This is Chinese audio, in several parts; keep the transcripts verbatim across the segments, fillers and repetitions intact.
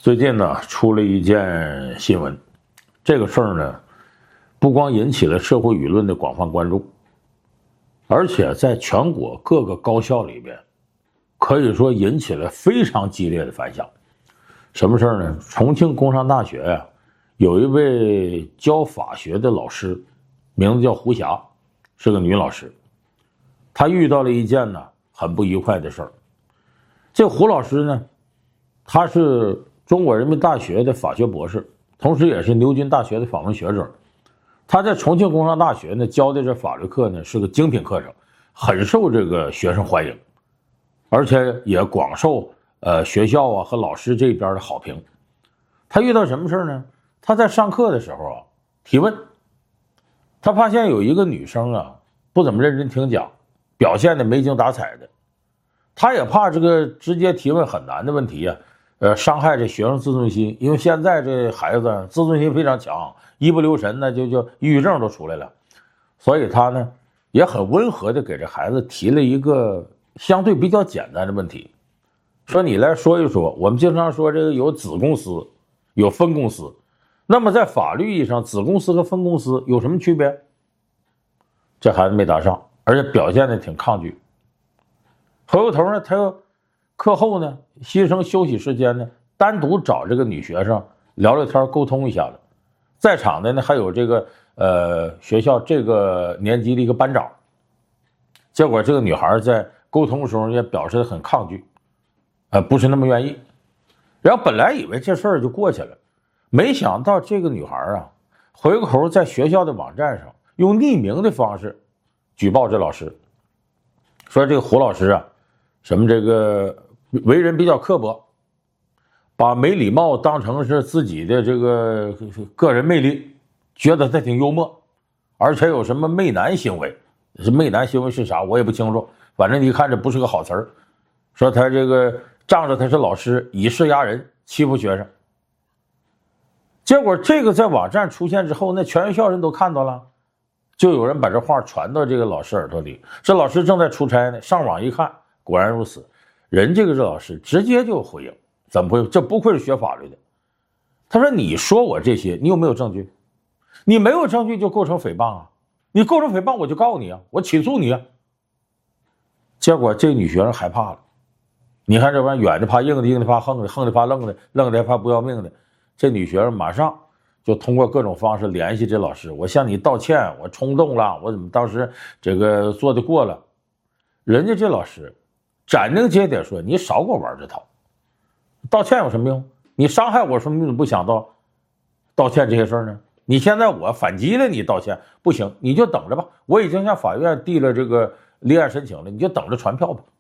最近呢，出了一件新闻，这个事儿呢，不光引起了社会舆论的广泛关注，而且在全国各个高校里边，可以说引起了非常激烈的反响。什么事儿呢？重庆工商大学呀、啊，有一位教法学的老师，名字叫胡霞，是个女老师。她遇到了一件呢很不愉快的事儿。这胡老师呢，她是中国人民大学的法学博士，同时也是牛津大学的访问学者。他在重庆工商大学呢教的这法律课呢是个精品课程，很受这个学生欢迎，而且也广受呃学校啊和老师这边的好评。他遇到什么事呢？他在上课的时候啊提问，他发现有一个女生啊不怎么认真听讲，表现的没精打采的。他也怕这个直接提问很难的问题啊，呃，伤害这学生自尊心，因为现在这孩子自尊心非常强，一不留神呢就就抑郁症都出来了，所以他呢也很温和的给这孩子提了一个相对比较简单的问题，说你来说一说，我们经常说这个有子公司，有分公司，那么在法律意义上，子公司和分公司有什么区别？这孩子没答上，而且表现的挺抗拒。回过头呢，他又课后呢，牺牲休息时间呢，单独找这个女学生聊聊天，沟通一下子。在场的呢，还有这个呃学校这个年级的一个班长。结果这个女孩在沟通的时候也表示很抗拒，呃，不是那么愿意。然后本来以为这事儿就过去了，没想到这个女孩啊，回过头在学校的网站上用匿名的方式举报这老师，说这个胡老师啊，什么这个为人比较刻薄，把没礼貌当成是自己的这个个人魅力，觉得他挺幽默，而且有什么媚男行为，是媚男行为是啥我也不清楚，反正一看这不是个好词儿，说他这个仗着他是老师以势压人，欺负学生。结果这个在网站出现之后，那全学校人都看到了，就有人把这话传到这个老师耳朵里，这老师正在出差呢，上网一看，果然如此，人这个这老师直接就回应，怎么会？这不愧是学法律的。他说：“你说我这些，你有没有证据？你没有证据就构成诽谤啊！你构成诽谤，我就告你啊，我起诉你啊。”结果这女学生害怕了，你看这玩意远的怕硬的，硬的怕横的，横的怕愣的，愣的还怕不要命的。这女学生马上就通过各种方式联系这老师，我向你道歉，我冲动了，我怎么当时这个做的过了。人家这老师斩钉截铁说：“你少给我玩这套，道歉有什么用？你伤害我什么用？你不想到道歉这些事儿呢？你现在我反击了，你道歉不行，你就等着吧。我已经向法院递了这个立案申请了，你就等着传票吧。”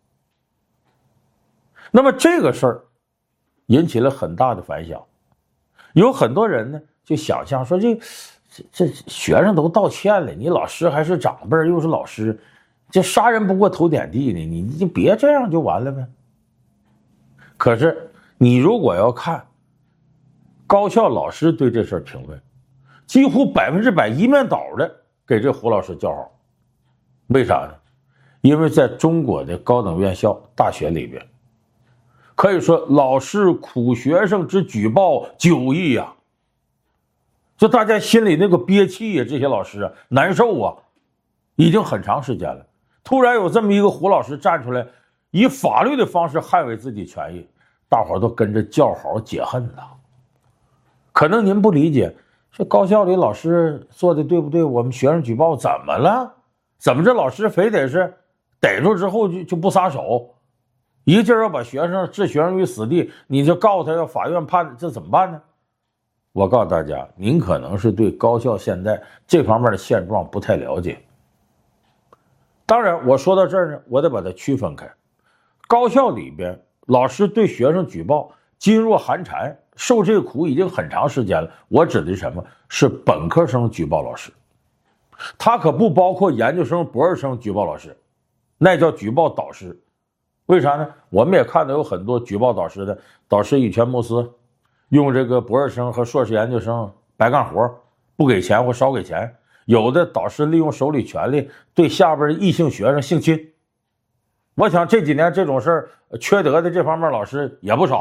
那么这个事儿引起了很大的反响，有很多人呢就想象说这这这学生都道歉了，你老师还是长辈又是老师，这杀人不过头点地呢，你你别这样就完了呗。可是你如果要看高校老师对这事儿评论，几乎百分之百一面倒的给这胡老师叫好。为啥呢？因为在中国的高等院校大学里边，可以说老师苦学生之举报久矣啊，就大家心里那个憋气呀，这些老师啊难受啊，已经很长时间了。突然有这么一个胡老师站出来，以法律的方式捍卫自己权益，大伙儿都跟着叫好解恨了。可能您不理解，这高校里老师做的对不对？我们学生举报怎么了？怎么这老师非得是逮住之后就就不撒手，一劲儿要把学生置学生于死地，你就告他要法院判，这怎么办呢？我告诉大家，您可能是对高校现在这方面的现状不太了解。当然我说到这儿呢，我得把它区分开。高校里边老师对学生举报噤若寒蝉，受这个苦已经很长时间了。我指的是什么？是本科生举报老师，他可不包括研究生博士生举报老师，那叫举报导师。为啥呢？我们也看到有很多举报导师的，导师以权谋私，用这个博士生和硕士研究生白干活，不给钱或少给钱。有的导师利用手里权力对下边的异性学生性侵。我想这几年这种事儿缺德的这方面老师也不少吧，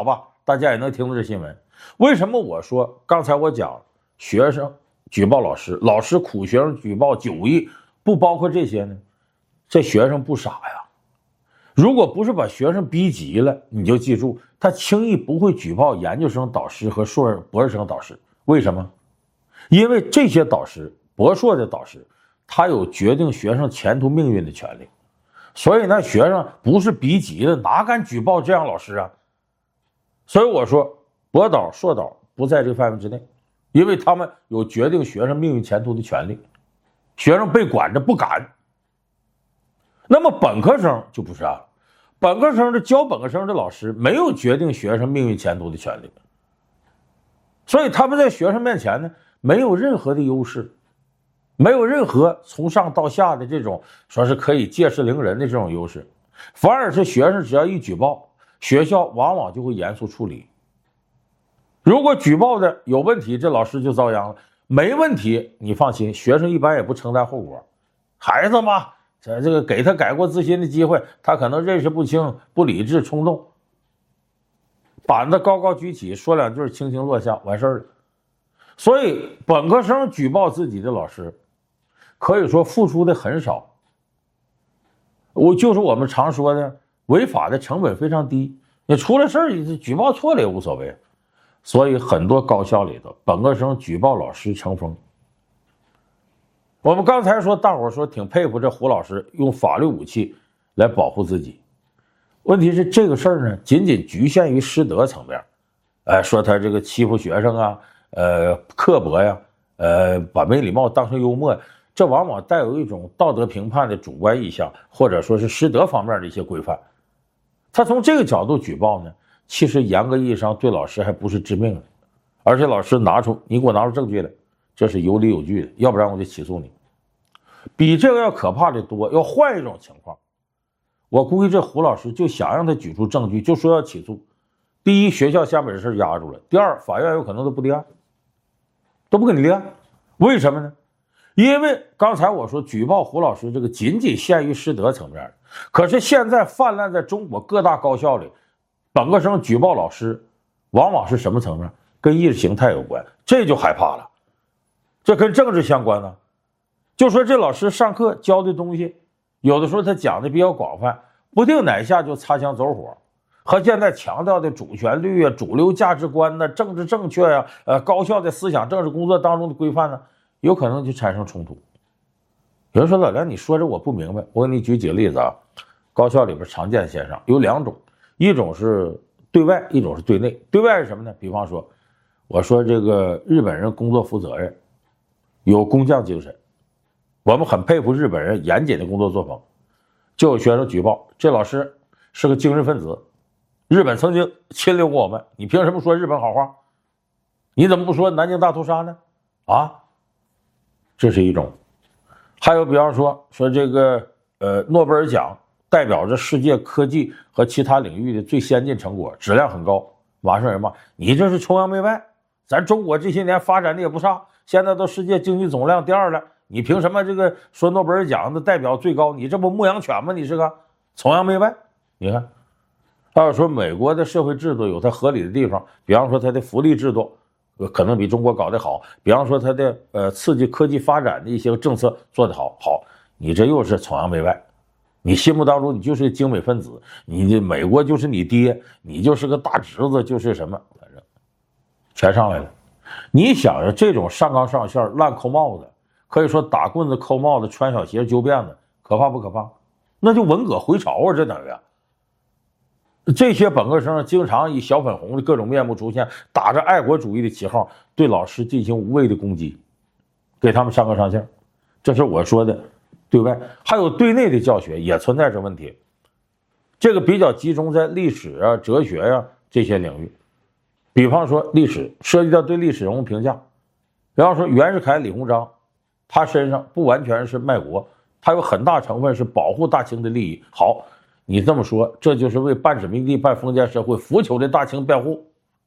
大家也能听到这新闻。为什么我说刚才我讲学生举报老师，老师苦学生举报九亿，不包括这些呢？这学生不傻呀，如果不是把学生逼急了，你就记住，他轻易不会举报研究生导师和硕士博士生导师。为什么？因为这些导师，博硕的导师，他有决定学生前途命运的权利。所以那学生不是逼急了，哪敢举报这样老师啊？所以我说，博导、硕导不在这个范围之内，因为他们有决定学生命运前途的权利，学生被管着不敢。那么本科生就不是啊，本科生的教本科生的老师没有决定学生命运前途的权利，所以他们在学生面前呢，没有任何的优势。没有任何从上到下的这种说是可以借势凌人的这种优势，反而是学生只要一举报，学校往往就会严肃处理。如果举报的有问题，这老师就遭殃了；没问题，你放心，学生一般也不承担后果。孩子嘛，这这个给他改过自新的机会，他可能认识不清、不理智、冲动，板子高高举起，说两句轻轻落下，完事儿了。所以本科生举报自己的老师，可以说付出的很少，我就是我们常说的违法的成本非常低，你出了事儿举报错了也无所谓。所以很多高校里头本科生举报老师成风。我们刚才说大伙说挺佩服这胡老师用法律武器来保护自己，问题是这个事儿呢仅仅局限于师德层面，哎，说他这个欺负学生啊，呃刻薄呀，呃把没礼貌当成幽默，这往往带有一种道德评判的主观意向，或者说是师德方面的一些规范。他从这个角度举报呢，其实严格意义上对老师还不是致命的，而且老师拿出你给我拿出证据来，这是有理有据的，要不然我就起诉你。比这个要可怕的多。要换一种情况，我估计这胡老师就想让他举出证据，就说要起诉。第一，学校先把这事压住了；第二，法院有可能都不立案，都不给你立案。为什么呢？因为刚才我说举报胡老师这个仅仅限于师德层面，可是现在泛滥在中国各大高校里，本科生举报老师往往是什么层面？跟意识形态有关，这就害怕了。这跟政治相关呢。就说这老师上课教的东西，有的时候他讲的比较广泛，不定哪下就擦枪走火，和现在强调的主旋律啊、主流价值观呢、政治正确呀、呃高校的思想政治工作当中的规范呢，有可能就产生冲突。有人说老梁，你说这我不明白，我给你举几个例子啊。高校里边常见现象有两种，一种是对外，一种是对内。对外是什么呢？比方说，我说这个日本人工作负责任，有工匠精神，我们很佩服日本人严谨的工作作风。就有学生举报，这老师是个精神分子，日本曾经侵略过我们，你凭什么说日本好话？你怎么不说南京大屠杀呢？啊，这是一种。还有比方说说这个呃诺贝尔奖代表着世界科技和其他领域的最先进成果，质量很高，马上人骂你这是崇洋媚外，咱中国这些年发展的也不差，现在都世界经济总量第二了，你凭什么这个说诺贝尔奖的代表最高？你这不牧羊犬吗？你是个崇洋媚外。你看还有说美国的社会制度有它合理的地方，比方说它的福利制度可能比中国搞得好，比方说它的呃刺激科技发展的一些政策做得好，好，你这又是崇洋媚外，你心目当中你就是个精美分子，你这美国就是你爹，你就是个大侄子，就是什么，反正全上来了。你想着这种上纲上线、乱扣帽子，可以说打棍子、扣帽子、穿小鞋、揪辫子，可怕不可怕？那就文革回潮啊，这等于啊。这些本科生经常以小粉红的各种面目出现，打着爱国主义的旗号对老师进行无谓的攻击，给他们上纲上线。这是我说的对外。还有对内的教学也存在着问题，这个比较集中在历史啊、哲学啊这些领域。比方说历史涉及到对历史人物评价，比方说袁世凯、李鸿章，他身上不完全是卖国，他有很大成分是保护大清的利益。好，你这么说，这就是为半殖民地半封建社会腐朽的大清辩护。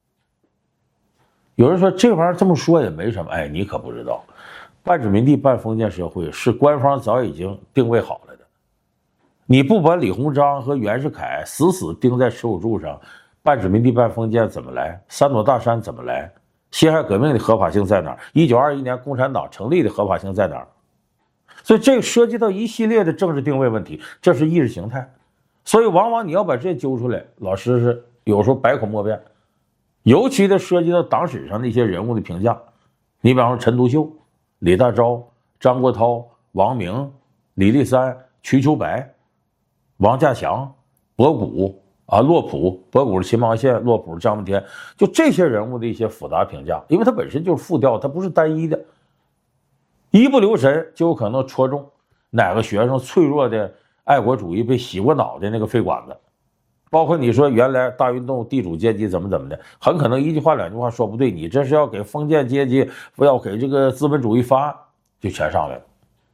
有人说这玩意儿这么说也没什么，哎，你可不知道，半殖民地半封建社会是官方早已经定位好了的。你不把李鸿章和袁世凯死死钉在耻辱柱上， 半殖民地半封建怎么来，三座大山怎么来，辛亥革命的合法性在哪儿，一九二一年共产党成立的合法性在哪儿。所以这个涉及到一系列的政治定位问题，这是意识形态。所以往往你要把这些揪出来，老师是有时候百口莫辩，尤其的涉及到党史上的一些人物的评价。你比方说陈独秀、李大钊、张国焘、王明、李立三、瞿秋白、王稼祥、博古啊、洛普，博古是秦芒县，洛普是张闻天，就这些人物的一些复杂评价，因为它本身就是复调，它不是单一的，一不留神就有可能戳中哪个学生脆弱的爱国主义被洗过脑的那个肺管子。包括你说原来大运动地主阶级怎么怎么的，很可能一句话两句话说不对，你这是要给封建阶级，不要给这个资本主义翻案，就全上来了。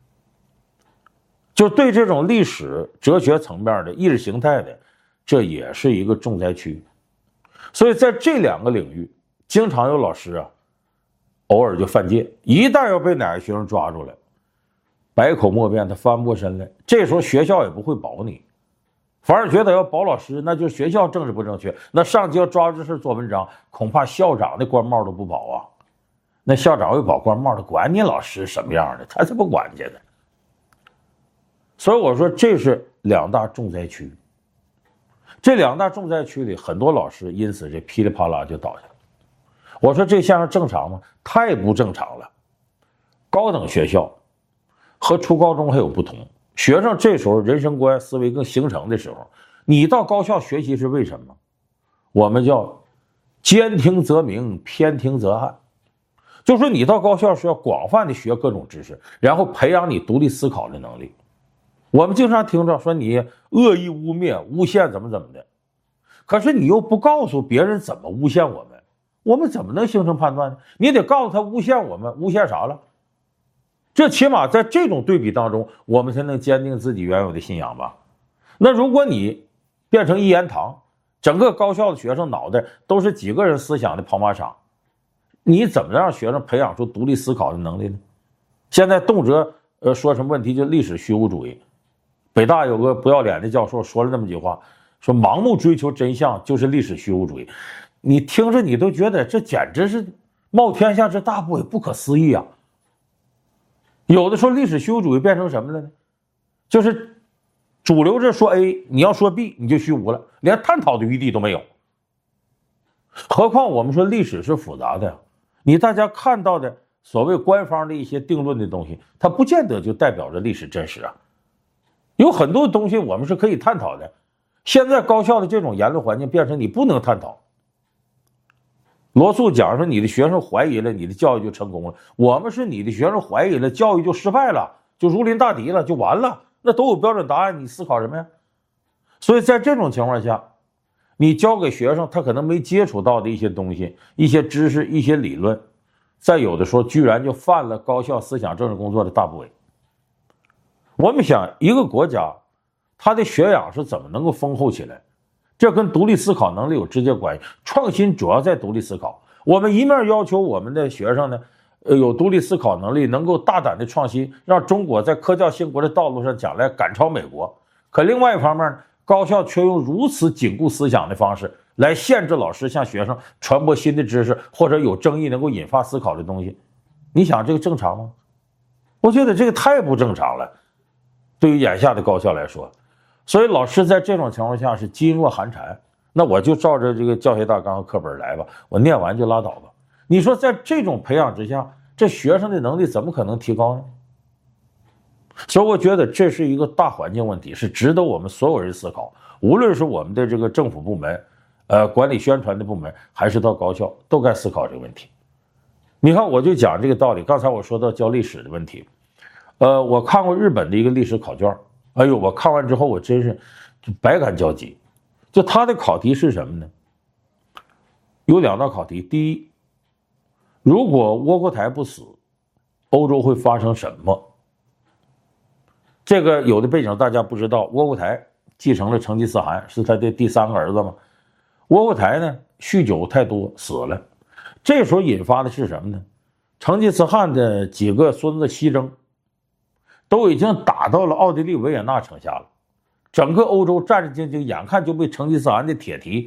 就对这种历史哲学层面的意识形态的，这也是一个重灾区。所以在这两个领域，经常有老师啊偶尔就犯戒，一旦要被哪个学生抓住了，百口莫辩，他翻不过身来，这时候学校也不会保你，反而觉得要保老师，那就是学校政治不正确，那上级要抓这事做文章，恐怕校长的官帽都不保啊。那校长为保官帽，他管你老师什么样的，他才不管去呢。所以我说这是两大重灾区，这两大重灾区里，很多老师因此这噼里啪啦就倒下了。我说这现象正常吗？太不正常了。高等学校和初高中还有不同，学生这时候人生观思维更形成的时候，你到高校学习是为什么？我们叫兼听则明，偏听则暗。就说你到高校是要广泛的学各种知识，然后培养你独立思考的能力。我们经常听着说你恶意污蔑、诬陷怎么怎么的，可是你又不告诉别人怎么诬陷我们，我们怎么能形成判断呢？你得告诉他诬陷我们，诬陷啥了？这起码在这种对比当中，我们才能坚定自己原有的信仰吧。那如果你变成一言堂，整个高校的学生脑袋都是几个人思想的跑马场，你怎么让学生培养出独立思考的能力呢？现在动辄呃说什么问题就历史虚无主义。北大有个不要脸的教授说了那么句话，说盲目追求真相就是历史虚无主义。你听着你都觉得这简直是冒天下之大不韪，不可思议啊。有的时候历史虚无主义变成什么了呢？就是主流这说 A， 你要说 B 你就虚无了，连探讨的余地都没有。何况我们说历史是复杂的，你大家看到的所谓官方的一些定论的东西，它不见得就代表着历史真实啊。有很多东西我们是可以探讨的，现在高校的这种言论环境变成你不能探讨。罗素讲说你的学生怀疑了，你的教育就成功了，我们是你的学生怀疑了，教育就失败了，就如临大敌了，就完了，那都有标准答案，你思考什么呀？所以在这种情况下，你教给学生他可能没接触到的一些东西，一些知识，一些理论，在有的时候居然就犯了高校思想政治工作的大不韪。我们想一个国家它的学养是怎么能够丰厚起来，这跟独立思考能力有直接关系。创新主要在独立思考，我们一面要求我们的学生呢呃，有独立思考能力，能够大胆的创新，让中国在科教兴国的道路上将来赶超美国。可另外一方面，高校却用如此紧固思想的方式来限制老师向学生传播新的知识，或者有争议能够引发思考的东西。你想这个正常吗？我觉得这个太不正常了，对于眼下的高校来说。所以老师在这种情况下是噤若寒蝉，那我就照着这个教学大纲和课本来吧，我念完就拉倒吧。你说在这种培养之下，这学生的能力怎么可能提高呢？所以我觉得这是一个大环境问题，是值得我们所有人思考，无论是我们的这个政府部门呃，管理宣传的部门，还是到高校，都该思考这个问题。你看我就讲这个道理，刚才我说到教历史的问题，呃，我看过日本的一个历史考卷，哎呦，我看完之后我真是就百感交集。就他的考题是什么呢？有两道考题，第一，如果窝阔台不死，欧洲会发生什么？这个有的背景大家不知道，窝阔台继承了成吉思汗，是他的第三个儿子嘛。窝阔台呢酗酒太多死了，这时候引发的是什么呢？成吉思汗的几个孙子西征都已经打到了奥地利维也纳城下了，整个欧洲战战兢兢，眼看就被成吉思汗的铁蹄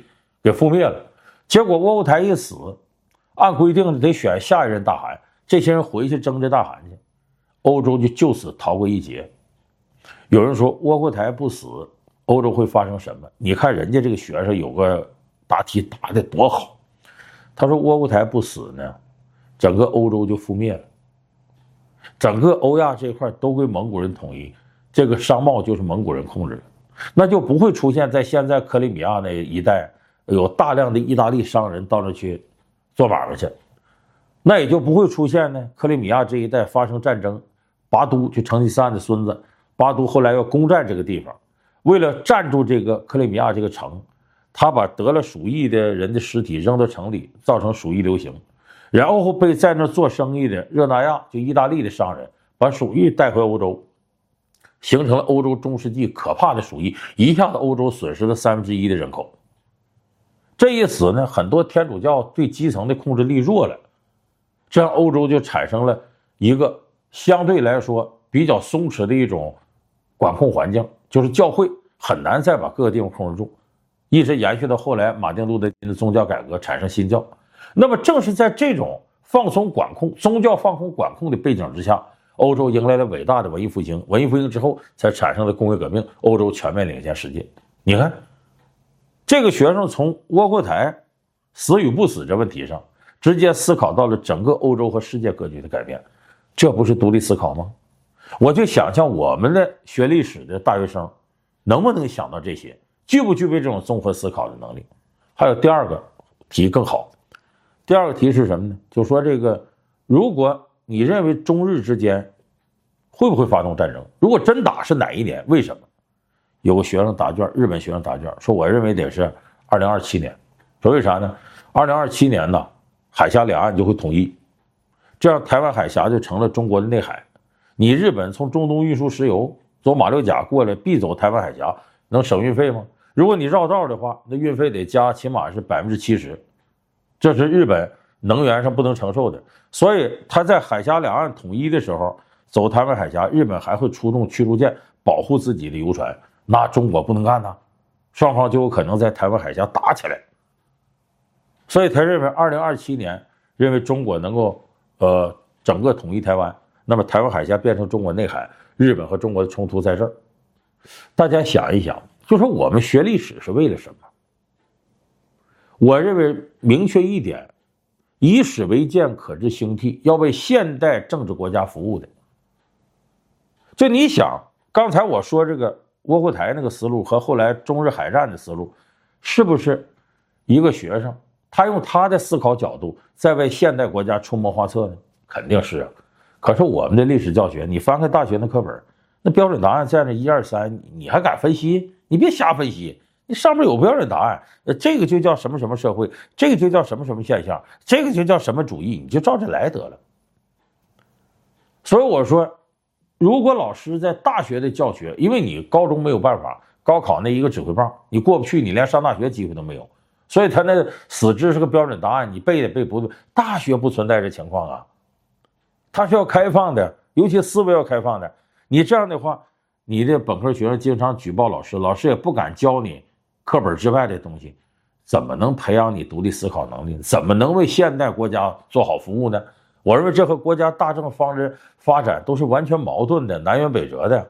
给覆灭了。结果窝阔台一死，按规定得选下一任大汗，这些人回去争这大汗去，欧洲就就此逃过一劫。有人说窝阔台不死，欧洲会发生什么？你看人家这个学生有个答题答的多好，他说窝阔台不死呢，整个欧洲就覆灭了，整个欧亚这块都归蒙古人统一，这个商贸就是蒙古人控制的，那就不会出现在现在克里米亚那一带有大量的意大利商人到那去做买卖去，那也就不会出现呢克里米亚这一带发生战争，拔都就成吉思汗的孙子拔都后来要攻占这个地方，为了占住这个克里米亚这个城，他把得了鼠疫的人的尸体扔到城里，造成鼠疫流行，然后被在那做生意的热那亚就意大利的商人把鼠疫带回欧洲，形成了欧洲中世纪可怕的鼠疫，一下子欧洲损失了三分之一的人口。这一死呢，很多天主教对基层的控制力弱了，这样欧洲就产生了一个相对来说比较松弛的一种管控环境，就是教会很难再把各个地方控制住，一直延续到后来马丁路德金的宗教改革产生新教。那么正是在这种放松管控、宗教放松管控的背景之下，欧洲迎来了伟大的文艺复兴。文艺复兴之后才产生了工业革命，欧洲全面领先世界。你看这个学生从窝阔台死与不死这问题上直接思考到了整个欧洲和世界格局的改变，这不是独立思考吗？我就想象我们的学历史的大学生能不能想到这些，具不具备这种综合思考的能力。还有第二个题更好，第二个题是什么呢？就说这个，如果你认为中日之间会不会发动战争，如果真打是哪一年，为什么？有个学生答卷，日本学生答卷说，我认为得是二零二七年。说为啥呢？二零二七年呢，海峡两岸就会统一，这样台湾海峡就成了中国的内海。你日本从中东运输石油，走马六甲过来，必走台湾海峡，能省运费吗？如果你绕道的话，那运费得加起码是百分之七十，这是日本能源上不能承受的。所以他在海峡两岸统一的时候，走台湾海峡，日本还会出动驱逐舰保护自己的游船，那中国不能干呐，双方就有可能在台湾海峡打起来。所以他认为二零二七年，认为中国能够呃整个统一台湾，那么台湾海峡变成中国内海，日本和中国的冲突在这儿。大家想一想，就说我们学历史是为了什么？我认为明确一点，以史为鉴，可知兴替，要为现代政治国家服务的。就你想，刚才我说这个窝阔台那个思路和后来中日海战的思路，是不是一个学生他用他的思考角度在为现代国家出谋划策呢？肯定是啊。可是我们的历史教学，你翻开大学的课本，那标准答案在那一二三，你还敢分析？你别瞎分析，你上面有标准答案，呃，这个就叫什么什么社会，这个就叫什么什么现象，这个就叫什么主义，你就照着来得了。所以我说，如果老师在大学的教学，因为你高中没有办法，高考那一个指挥棒你过不去，你连上大学机会都没有，所以他那死知识个标准答案，你背的背不对。大学不存在这情况啊，它是要开放的，尤其思维要开放的。你这样的话，你的本科学生经常举报老师，老师也不敢教你课本之外的东西，怎么能培养你独立思考能力？怎么能为现代国家做好服务呢？我认为这和国家大政方针发展都是完全矛盾的，南辕北辙的。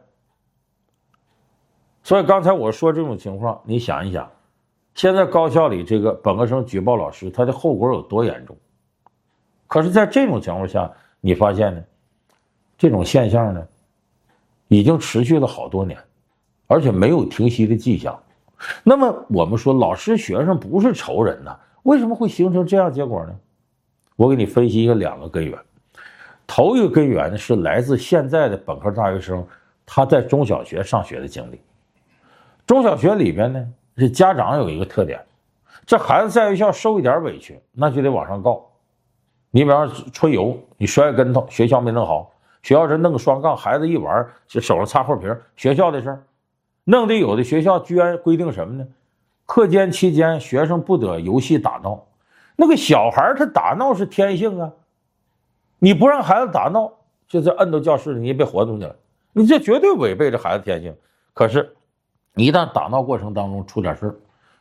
所以刚才我说这种情况，你想一想，现在高校里这个本科生举报老师，他的后果有多严重？可是在这种情况下，你发现呢，这种现象呢，已经持续了好多年，而且没有停息的迹象。那么我们说老师学生不是仇人呢，为什么会形成这样结果呢？我给你分析一个两个根源。头一个根源呢，是来自现在的本科大学生他在中小学上学的经历。中小学里边呢，这家长有一个特点，这孩子在学校受一点委屈，那就得往上告。你比方说春游，你摔个跟头，学校没弄好，学校这弄个双杠，孩子一玩就手上擦破皮，学校的事儿。弄得有的学校居然规定什么呢？课间期间学生不得游戏打闹。那个小孩他打闹是天性啊，你不让孩子打闹，就是摁到教室里，你也别活动去了，你这绝对违背着孩子天性。可是一旦打闹过程当中出点事儿，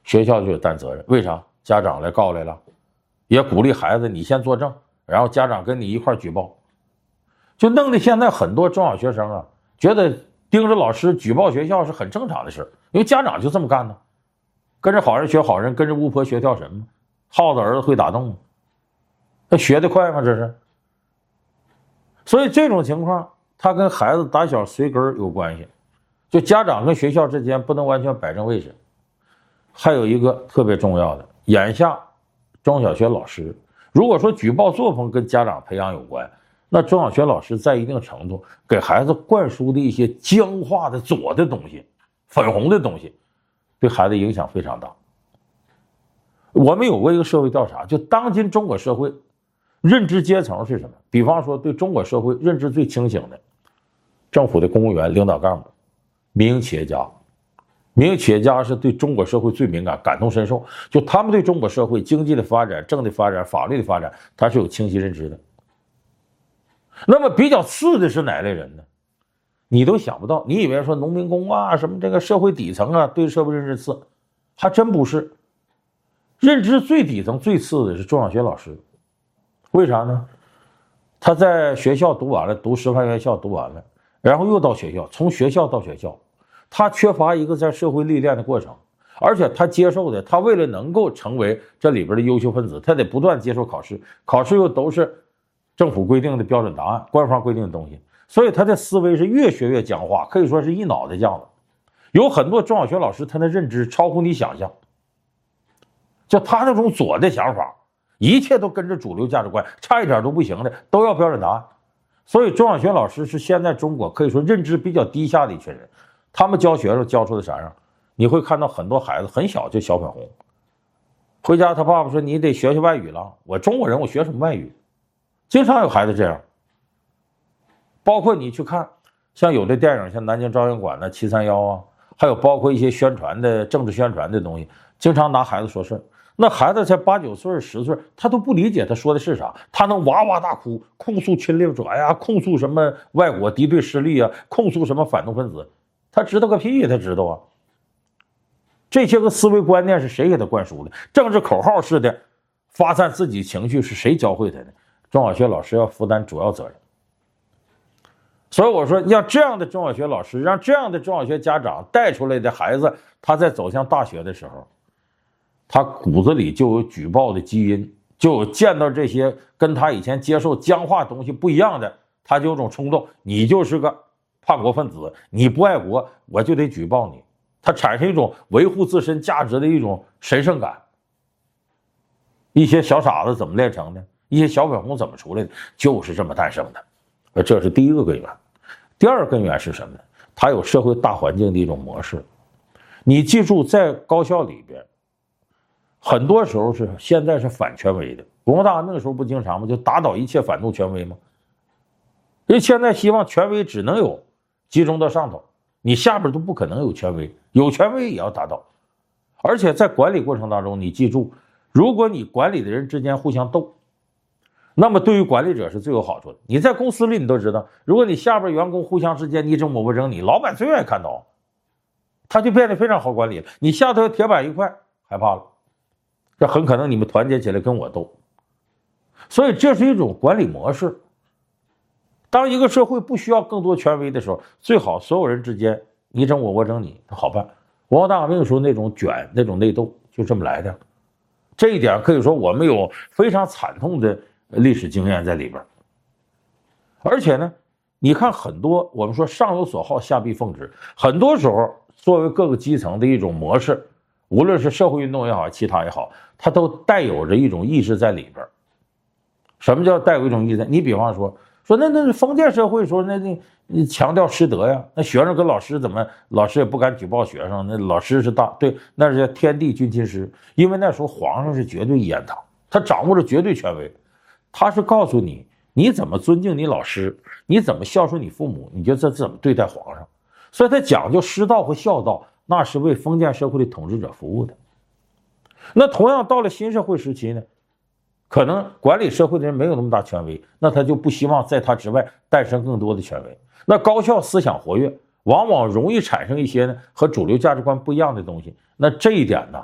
学校就得担责任。为啥？家长来告来了，也鼓励孩子你先作证，然后家长跟你一块举报，就弄得现在很多中小学生啊，觉得盯着老师举报学校是很正常的事，因为家长就这么干呢，跟着好人学好人，跟着巫婆学跳神嘛，耗子儿子会打洞，他学得快吗？这是。所以这种情况，他跟孩子打小随根有关系，就家长跟学校之间不能完全摆正位置。还有一个特别重要的，眼下中小学老师如果说举报作风跟家长培养有关，那中小学老师在一定程度给孩子灌输的一些僵化的左的东西、粉红的东西，对孩子影响非常大。我们有过一个社会调查，就当今中国社会认知阶层是什么？比方说对中国社会认知最清醒的，政府的公务员、领导干部、民营企业家。民营企业家是对中国社会最敏感、感同身受，就他们对中国社会经济的发展、政的发展、法律的发展，他是有清晰认知的。那么比较次的是哪类人呢？你都想不到，你以为说农民工啊，什么这个社会底层啊，对社会认知次，还真不是。认知最底层、最次的是中小学老师。为啥呢？他在学校读完了，读师范院校读完了，然后又到学校，从学校到学校。他缺乏一个在社会历练的过程，而且他接受的，他为了能够成为这里边的优秀分子，他得不断接受考试，考试又都是政府规定的标准答案、官方规定的东西，所以他的思维是越学越僵化，可以说是一脑袋浆子。有很多中小学老师，他的认知超乎你想象，就他那种左的想法，一切都跟着主流价值观，差一点都不行的，都要标准答案。所以中小学老师是现在中国可以说认知比较低下的一群人。他们教学生教出的啥样？你会看到很多孩子很小就小粉红，回家他爸爸说你得学学外语了，我中国人我学什么外语？经常有孩子这样。包括你去看，像有的电影，像南京照相馆的七三幺啊，还有包括一些宣传的政治宣传的东西，经常拿孩子说事儿。那孩子才八九岁、十岁，他都不理解他说的是啥，他能哇哇大哭，控诉侵略者呀，控诉什么外国敌对势力啊，控诉什么反动分子。他知道个屁，他知道啊！这些个思维观念是谁给他灌输的？政治口号似的发散自己情绪是谁教会他的？中小学老师要负担主要责任。所以我说，让这样的中小学老师，让这样的中小学家长带出来的孩子，他在走向大学的时候，他骨子里就有举报的基因，就有见到这些跟他以前接受僵化东西不一样的，他就有种冲动，你就是个叛国分子，你不爱国，我就得举报你。他产生一种维护自身价值的一种神圣感。一些小傻子怎么炼成的？一些小粉红怎么出来的？就是这么诞生的。而这是第一个根源。第二个根源是什么呢？它有社会大环境的一种模式。你记住，在高校里边，很多时候是现在是反权威的。文化大革命的时候不经常吗？就打倒一切反动权威吗？因为现在希望权威只能有集中到上头，你下边都不可能有权威，有权威也要达到。而且在管理过程当中，你记住，如果你管理的人之间互相斗，那么对于管理者是最有好处的。你在公司里你都知道，如果你下边员工互相之间你争我不争，你老板最愿意看到，他就变得非常好管理了。你下头铁板一块，害怕了，这很可能你们团结起来跟我斗。所以这是一种管理模式。当一个社会不需要更多权威的时候，最好所有人之间你争我，我争你，好办。文化大革命的时候那种卷、那种内斗就这么来的。这一点可以说我们有非常惨痛的历史经验在里边。而且呢，你看很多我们说上有所好，下必奉之，很多时候作为各个基层的一种模式，无论是社会运动也好，其他也好，它都带有着一种意识在里边。什么叫带有一种意识？你比方说说那那封建社会说那那你强调师德呀，那学生跟老师怎么老师也不敢举报学生，那老师是大对，那是叫天地君亲师，因为那时候皇上是绝对一言堂，他掌握着绝对权威，他是告诉你你怎么尊敬你老师，你怎么孝顺你父母，你就这怎么对待皇上，所以他讲究师道和孝道，那是为封建社会的统治者服务的。那同样到了新社会时期呢，可能管理社会的人没有那么大权威，那他就不希望在他之外诞生更多的权威。那高校思想活跃，往往容易产生一些呢和主流价值观不一样的东西。那这一点呢，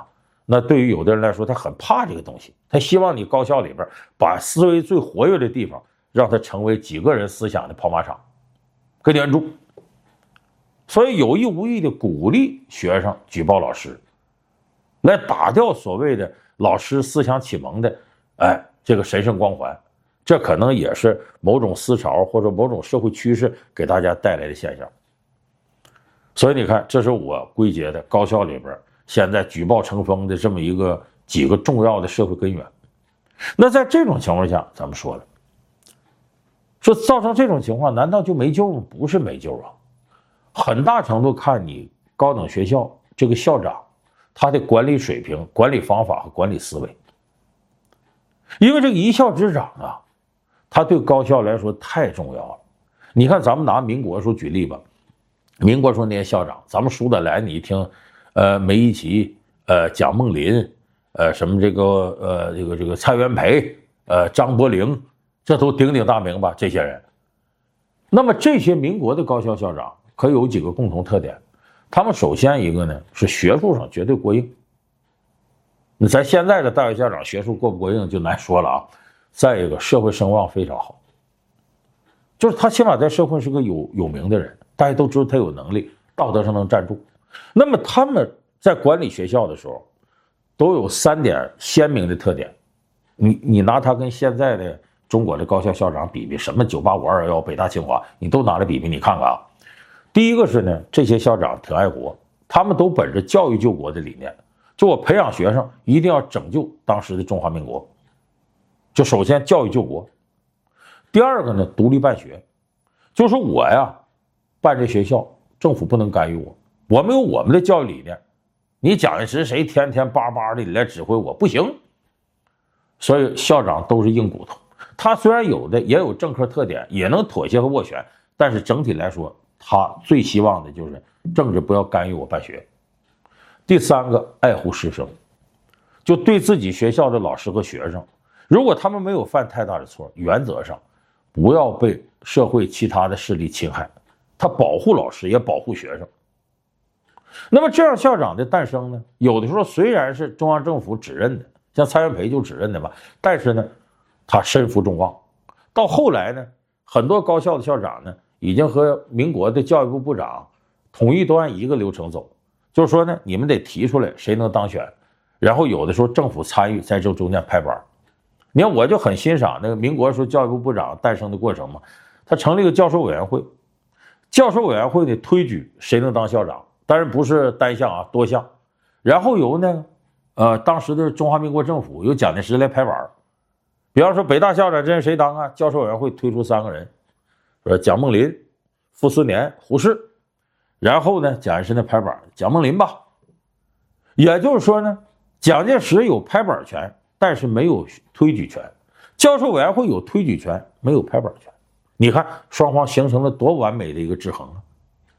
那对于有的人来说，他很怕这个东西，他希望你高校里边把思维最活跃的地方，让它成为几个人思想的跑马场，给你摁住。所以有意无意的鼓励学生举报老师，来打掉所谓的老师思想启蒙的，哎，这个神圣光环。这可能也是某种思潮或者某种社会趋势给大家带来的现象。所以你看，这是我归结的高校里边现在举报成风的这么一个几个重要的社会根源。那在这种情况下，咱们说了，说造成这种情况，难道就没救吗？不是没救啊，很大程度看你高等学校这个校长他的管理水平、管理方法和管理思维。因为这个一校之长啊，他对高校来说太重要了。你看，咱们拿民国时候举例吧，民国时候那些校长，咱们数得来，你一听，呃，梅贻琦，呃，蒋梦麟，呃，什么这个，呃，这个这个蔡元培，呃，张伯苓，这都鼎鼎大名吧？这些人。那么这些民国的高校校长可有几个共同特点？他们首先一个呢是学术上绝对过硬。那咱现在的大学校长学术过不过硬就难说了啊。再一个，社会声望非常好，就是他起码在社会是个有有名的人，大家都知道他有能力，道德上能站住。那么他们在管理学校的时候，都有三点鲜明的特点。你你拿他跟现在的中国的高校校长比比，什么九八五二幺幺、北大清华，你都拿来比比，你看看啊。第一个是呢，这些校长挺爱国，他们都本着教育救国的理念，就我培养学生一定要拯救当时的中华民国。就首先教育救国，第二个呢，独立办学，就是我呀办这学校，政府不能干预我，我们有我们的教育理念，你蒋介石谁天天巴巴的来指挥我不行。所以校长都是硬骨头，他虽然有的也有政客特点，也能妥协和斡旋，但是整体来说，他最希望的就是政治不要干预我办学。第三个，爱护师生，就对自己学校的老师和学生，如果他们没有犯太大的错，原则上不要被社会其他的势力侵害，他保护老师也保护学生。那么这样校长的诞生呢，有的时候虽然是中央政府指认的，像蔡元培就指认的吧，但是呢他身负众望。到后来呢，很多高校的校长呢已经和民国的教育部部长统一都按一个流程走，就是说呢，你们得提出来谁能当选，然后有的时候政府参与在这中间拍板。你看，我就很欣赏那个民国时候教育部部长诞生的过程嘛，他成立一个教授委员会，教授委员会呢推举谁能当校长，当然不是单项啊，多项，然后由呢，呃，当时的中华民国政府由蒋介石来拍板。比方说北大校长这是谁当啊？教授委员会推出三个人，说蒋梦麟、傅斯年、胡适，然后呢，蒋介石呢拍板，蒋梦麟吧。也就是说呢，蒋介石有拍板权，但是没有推举权，教授委员会有推举权，没有拍板权。你看双方形成了多完美的一个制衡啊！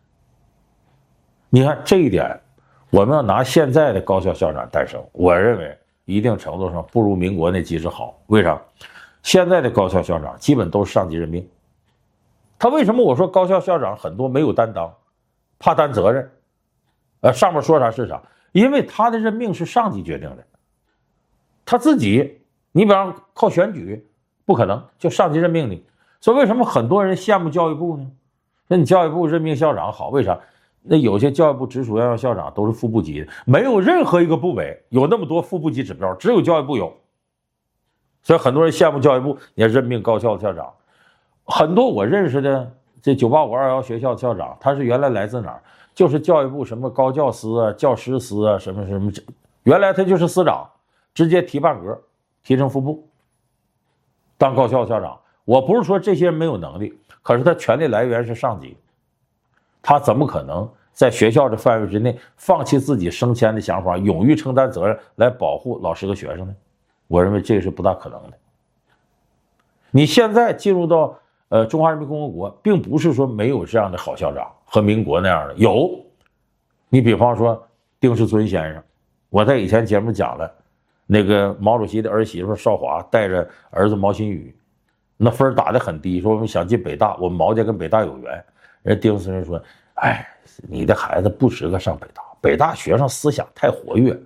你看这一点，我们要拿现在的高校校长诞生，我认为一定程度上不如民国那机制好。为啥？现在的高校校长基本都是上级任命。他为什么我说高校校长很多没有担当，怕担责任？呃，上面说啥是啥，因为他的任命是上级决定的。他自己，你比方靠选举，不可能，就上级任命你。所以为什么很多人羡慕教育部呢？说你教育部任命校长好，为啥？那有些教育部直属院校校长都是副部级的，没有任何一个部委有那么多副部级指标，只有教育部有。所以很多人羡慕教育部也任命高校的校长。很多我认识的这九八五二幺学校的校长，他是原来来自哪儿？就是教育部什么高教司啊、教师司啊，什么什么，原来他就是司长，直接提半格，提成副部，当高校校长。我不是说这些人没有能力，可是他权力来源是上级，他怎么可能在学校的范围之内放弃自己升迁的想法，勇于承担责任来保护老师和学生呢？我认为这是不大可能的。你现在进入到呃中华人民共和国，并不是说没有这样的好校长，和民国那样的有。你比方说丁世尊先生，我在以前节目讲了，那个毛主席的儿媳妇邵华带着儿子毛新宇，那分打得很低，说我们想进北大，我们毛家跟北大有缘。人丁先生说，哎，你的孩子不适合上北大，北大学生思想太活跃，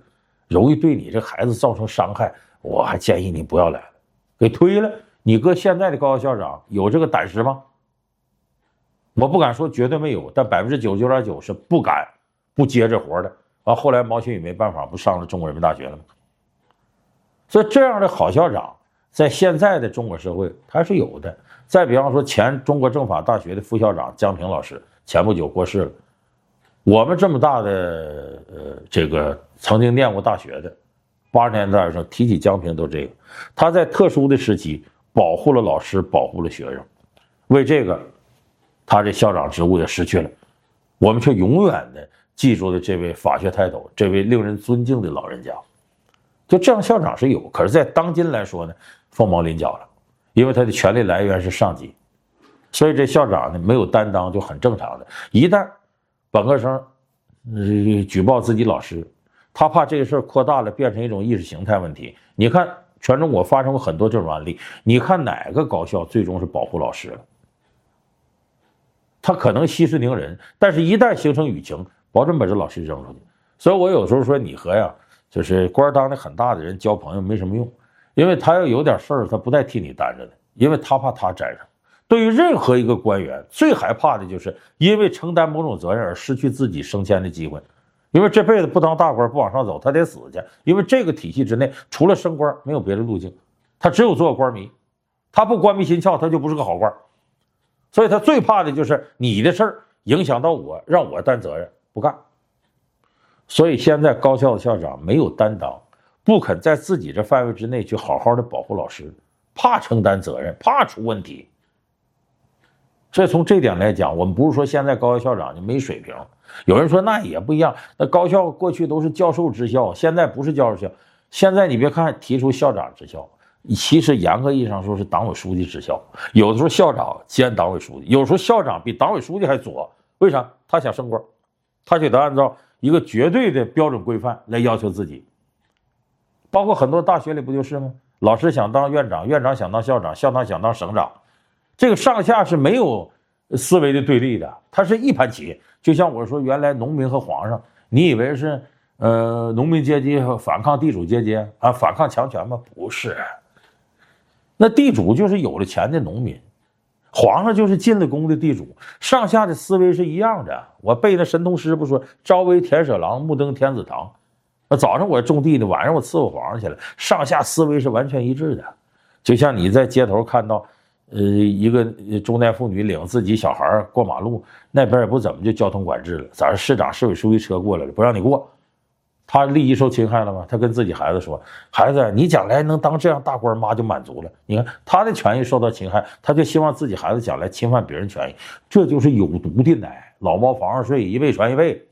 容易对你这孩子造成伤害，我还建议你不要来了，给推了。你搁现在的高校校长有这个胆识吗？我不敢说绝对没有，但百分之九十九点九是不敢不接这活的。完后来毛新宇没办法，不上了中国人民大学了吗？所以这样的好校长在现在的中国社会他是有的。再比方说前中国政法大学的副校长江平老师前不久过世了，我们这么大的呃这个曾经念过大学的八十年代的时候提起江平都这个，他在特殊的时期保护了老师，保护了学生，为这个他这校长职务也失去了，我们却永远的记住了这位法学泰斗，这位令人尊敬的老人家。就这样校长是有，可是在当今来说呢，凤毛麟角了，因为他的权力来源是上级，所以这校长呢没有担当就很正常的。一旦本科生、呃、举报自己老师，他怕这个事儿扩大了变成一种意识形态问题。你看全中国发生过很多这种案例，你看哪个高校最终是保护老师了？他可能息事宁人，但是一旦形成舆情，保准把这老师扔出去。所以我有时候说，你和呀，就是官当的很大的人交朋友没什么用，因为他要有点事儿，他不带替你担着的，因为他怕他沾上。对于任何一个官员，最害怕的就是因为承担某种责任而失去自己升迁的机会，因为这辈子不当大官不往上走，他得死去。因为这个体系之内，除了升官没有别的路径，他只有做官迷，他不官迷心窍，他就不是个好官。所以他最怕的就是你的事儿影响到我，让我担责任，不干。所以现在高校的校长没有担当，不肯在自己这范围之内去好好的保护老师，怕承担责任，怕出问题。所以从这点来讲，我们不是说现在高校校长就没水平。有人说那也不一样，那高校过去都是教授职校，现在不是教授职校。现在你别看提出校长职校，其实严格意义上说是党委书记职校，有的时候校长兼党委书记，有时候校长比党委书记还左。为啥？他想升官，他就得按照一个绝对的标准规范来要求自己。包括很多大学里不就是吗？老师想当院长，院长想当校长，校长想当省长，这个上下是没有思维的对立的，它是一盘棋。就像我说，原来农民和皇上，你以为是呃农民阶级反抗地主阶级啊，反抗强权吗？不是。那地主就是有了钱的农民，皇上就是进了宫的地主，上下的思维是一样的。我背那神童诗不说，朝为田舍郎，暮登天子堂。那早上我种地呢，晚上我伺候皇上去了，上下思维是完全一致的。就像你在街头看到呃，一个中年妇女领自己小孩过马路，那边也不怎么就交通管制了，早上市长市委书记车过来了，不让你过，他利益受侵害了吗？他跟自己孩子说，孩子你将来能当这样大官，妈就满足了。你看他的权益受到侵害，他就希望自己孩子将来侵犯别人权益，这就是有毒的奶，老猫房上睡，一辈传一辈。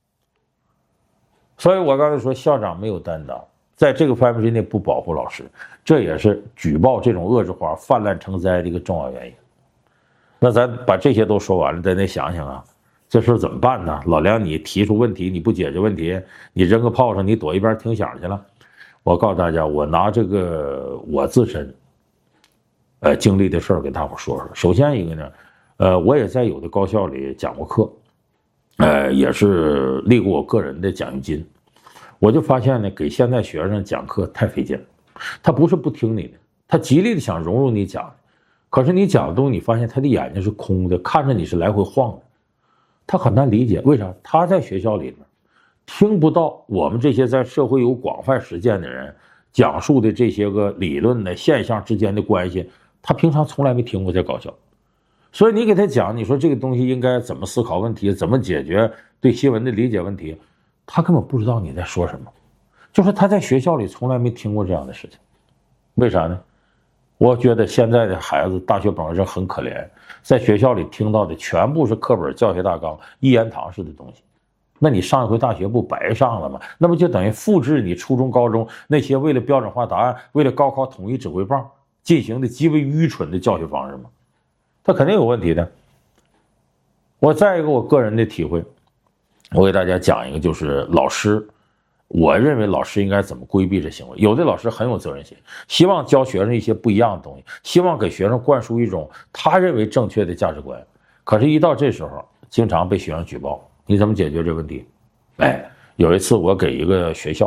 所以我刚才说校长没有担当，在这个范围之内不保护老师，这也是举报这种恶之花泛滥成灾的一个重要原因。那咱把这些都说完了，咱得想想啊，这事怎么办呢？老梁，你提出问题，你不解决问题，你扔个炮上，你躲一边听响去了。我告诉大家，我拿这个我自身，呃，经历的事儿给大伙说说。首先一个呢，呃，我也在有的高校里讲过课，呃，也是立过我个人的奖学金。我就发现呢，给现在学生讲课太费劲了。他不是不听你的，他极力的想融入你讲，可是你讲的东西，你发现他的眼睛是空的，看着你是来回晃的，他很难理解。为啥？他在学校里面听不到我们这些在社会有广泛实践的人讲述的这些个理论的现象之间的关系，他平常从来没听过在高校。所以你给他讲，你说这个东西应该怎么思考问题，怎么解决对新闻的理解问题，他根本不知道你在说什么。就是他在学校里从来没听过这样的事情。为啥呢？我觉得现在的孩子大学本科生很可怜，在学校里听到的全部是课本教学大纲一言堂式的东西，那你上一回大学不白上了吗？那么就等于复制你初中高中那些为了标准化答案，为了高考统一指挥棒进行的极为愚蠢的教学方式吗？他肯定有问题的。我再一个我个人的体会，我给大家讲一个，就是老师，我认为老师应该怎么规避这行为。有的老师很有责任心，希望教学生一些不一样的东西，希望给学生灌输一种他认为正确的价值观，可是一到这时候经常被学生举报。你怎么解决这个问题？哎，有一次我给一个学校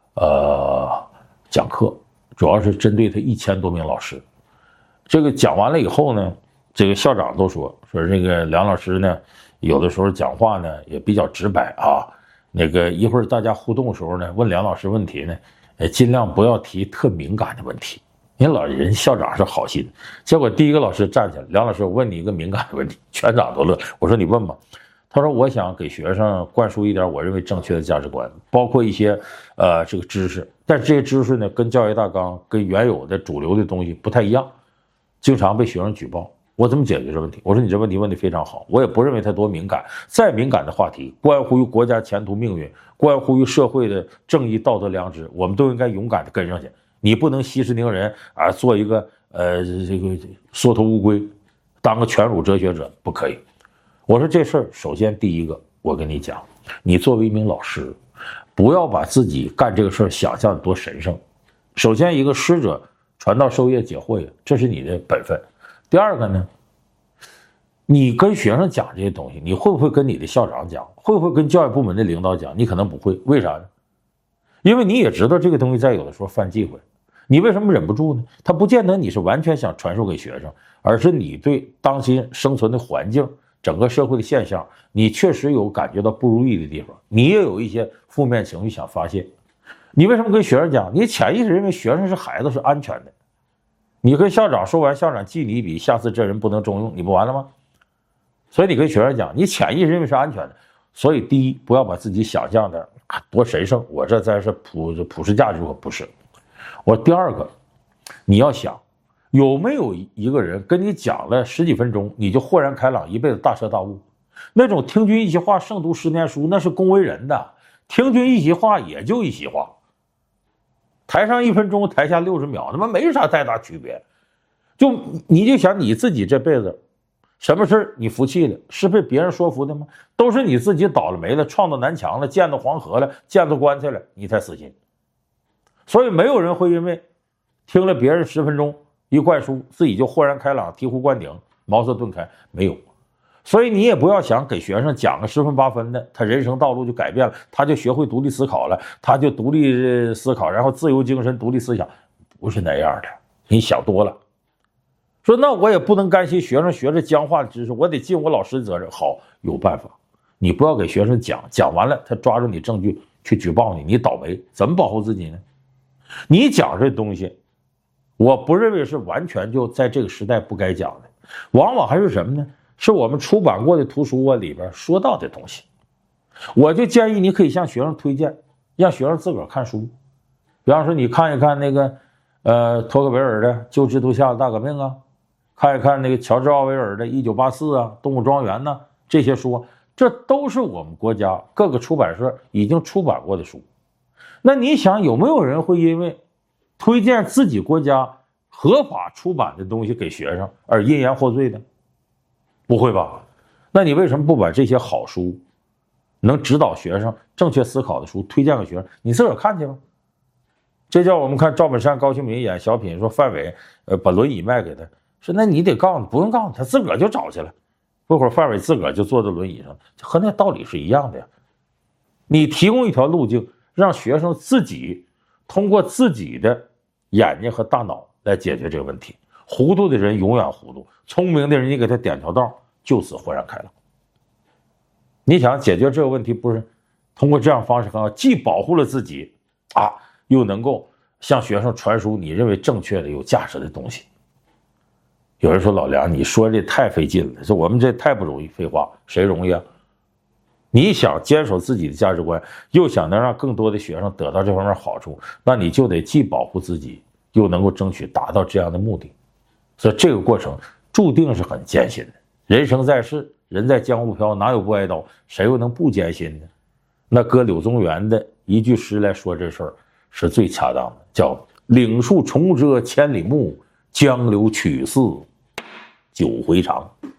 呃讲课，主要是针对他一千多名老师。这个讲完了以后呢，这个校长都说说这个梁老师呢，有的时候讲话呢也比较直白啊。那个一会儿大家互动的时候呢，问梁老师问题呢，呃，尽量不要提特敏感的问题。人老人校长是好心，结果第一个老师站起来，梁老师，我问你一个敏感的问题，全场都乐。我说你问吧。他说我想给学生灌输一点我认为正确的价值观，包括一些呃这个知识，但是这些知识呢跟教育大纲跟原有的主流的东西不太一样，经常被学生举报。我怎么解决这问题？我说你这问题问得非常好，我也不认为它多敏感，再敏感的话题，关乎于国家前途命运，关乎于社会的正义道德良知，我们都应该勇敢的跟上去。你不能息事宁人啊，做一个呃这个缩头乌龟，当个权辱哲学者，不可以。我说这事儿，首先第一个，我跟你讲，你作为一名老师，不要把自己干这个事儿想象得多神圣。首先，一个师者，传道授业解惑呀，这是你的本分。第二个呢，你跟学生讲这些东西，你会不会跟你的校长讲？会不会跟教育部门的领导讲？你可能不会，为啥呢？因为你也知道这个东西在有的时候犯忌讳，你为什么忍不住呢？他不见得你是完全想传授给学生，而是你对当今生存的环境。整个社会的现象，你确实有感觉到不如意的地方，你也有一些负面情绪想发泄。你为什么跟学生讲？你潜意识认为学生是孩子，是安全的。你跟校长说完，校长记你一笔，下次这人不能重用，你不完了吗？所以你跟学生讲，你潜意识认为是安全的。所以第一，不要把自己想象的多神圣，我这才是普普世价值，我不是。我第二个，你要想。有没有一个人跟你讲了十几分钟，你就豁然开朗，一辈子大彻大悟？那种听君一席话，胜读十年书，那是恭维人的。听君一席话，也就一席话，台上一分钟，台下六十秒，他妈没啥太大区别。就你就想你自己这辈子，什么事你服气了，是被别人说服的吗？都是你自己倒了霉了，撞到南墙了，溅到黄河了，溅到棺材了，你才死心。所以没有人会因为听了别人十分钟。一灌输自己就豁然开朗，醍醐灌顶，茅塞顿开，没有。所以你也不要想给学生讲个十分八分的，他人生道路就改变了，他就学会独立思考了，他就独立思考，然后自由精神、独立思想，不是那样的。你想多了。说那我也不能甘心学生学着僵化的知识，我得尽我老师的责任。好，有办法。你不要给学生讲，讲完了他抓住你证据去举报你，你倒霉。怎么保护自己呢？你讲这东西。我不认为是完全就在这个时代不该讲的，往往还是什么呢？是我们出版过的图书啊里边说到的东西。我就建议你可以向学生推荐，让学生自个儿看书。比方说你看一看那个呃托克维尔的《旧制度下的大革命》啊，看一看那个乔治奥威尔的《一九八四》啊，《动物庄园》呐，这些书，这都是我们国家各个出版社已经出版过的书。那你想有没有人会因为推荐自己国家合法出版的东西给学生而因言获罪的？不会吧？那你为什么不把这些好书能指导学生正确思考的书推荐给学生，你自个儿看去吧？这叫我们看赵本山、高秀敏演小品，说范伟呃把轮椅卖给他，说那你得告诉，不用告诉他，自个儿就找去了。过会儿范伟自个儿就坐在轮椅上，和那道理是一样的呀。你提供一条路径，让学生自己通过自己的眼睛和大脑来解决这个问题。糊涂的人永远糊涂，聪明的人你给他点条道，就此豁然开朗。你想解决这个问题，不是通过这样方式很好，既保护了自己啊，又能够向学生传输你认为正确的有价值的东西。有人说老梁你说这太费劲了，说我们这太不容易。废话，谁容易啊？你想坚守自己的价值观，又想能让更多的学生得到这方面好处，那你就得既保护自己，又能够争取达到这样的目的。所以这个过程注定是很艰辛的。人生在世，人在江湖飘，哪有不挨刀？谁又能不艰辛呢？那搁柳宗元的一句诗来说这事儿是最恰当的，叫岭树重遮千里目，江流曲似九回肠。